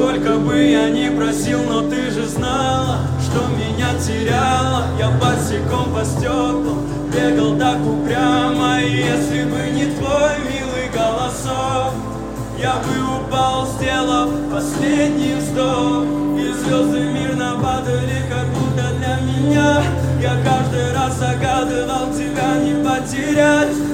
Сколько бы я ни просил, но ты же знала, что меня теряла. Я босиком по стеклам бегал так упрямо. И если бы не твой милый голосок, я бы упал, сделав последний вздох. И звезды мирно падали, как будто для меня. Я каждый раз загадывал тебя не потерять.